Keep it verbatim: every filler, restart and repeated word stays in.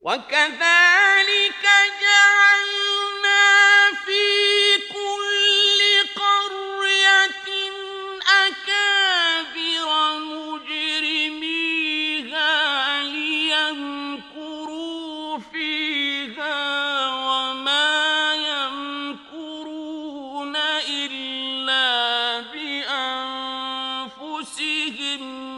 وكذلك جعلنا في كل قرية أكابر مجرميها ليمكروا فيها وما يمكرون إلا بأنفسهم